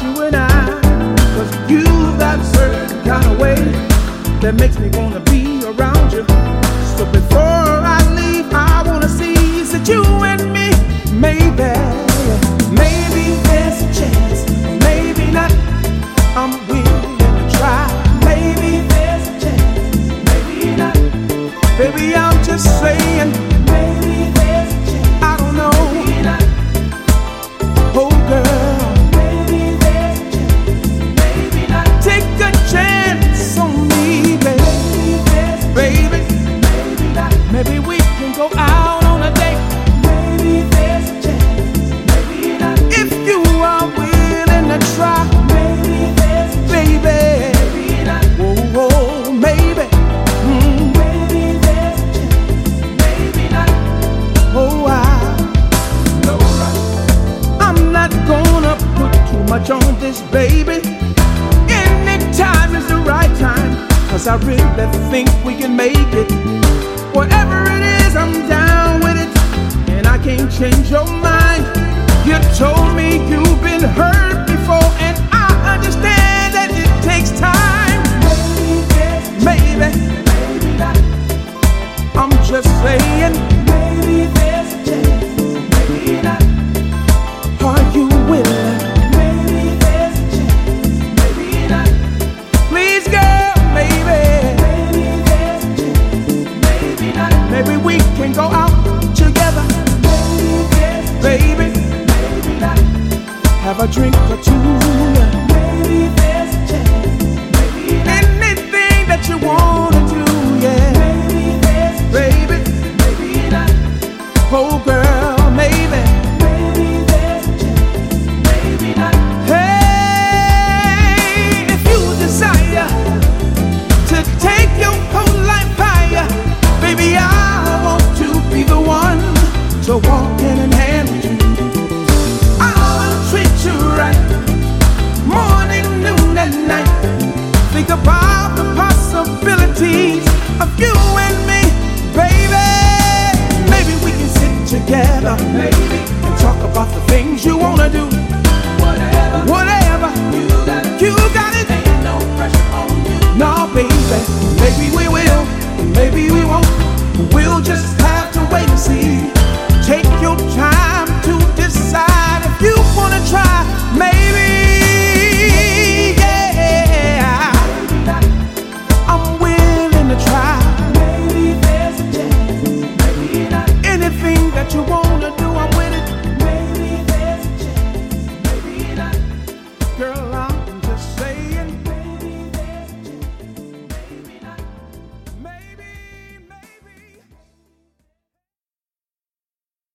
you and I. 'Cause you've got a certain kind of way that makes me wanna be around you. So before I leave, I wanna see that you and me, maybe there's a chance, maybe not. I'm willing to try. Maybe there's a chance, maybe not. Baby, I'm just saying. Maybe there's a chance. I don't know. Maybe not. Oh girl. Maybe there's a chance. Maybe not. Take a chance on me, baby. Maybe there's a baby. Chance. Maybe not. Maybe we can go out on a date. Maybe there's a chance. Maybe not. If you are willing to try. Maybe there's a chance. Baby. Maybe not. Whoa, whoa, maybe. Maybe there's a chance. Maybe not. Oh, I'm not gonna put too much on this, baby. Anytime is the right time, 'cause I really think we can make it. Whatever it is, I'm down with it, and I can't change your mind. You told me you've been hurt before, and I understand that it takes time. Maybe, maybe not. I'm just saying. Maybe there's a chance, maybe not. Are you willing? Maybe there's a chance, maybe not. Please, girl, maybe. Maybe there's a chance, maybe not. Maybe we can go out together. Maybe there's a baby, maybe not. Have a drink or two. Maybe there's a chance, maybe not. Anything that you wanna do, yeah. Maybe there's a baby, maybe not. Oh, girl, maybe. Maybe there's a chance, maybe not. Hey, if you desire to take your whole life higher, baby, I want to be the one to walk hand in hand with you. I will treat you right, morning, noon, and night. Think about the possibilities of you and me, baby. Maybe we can sit together, maybe, and talk about the things you wanna do.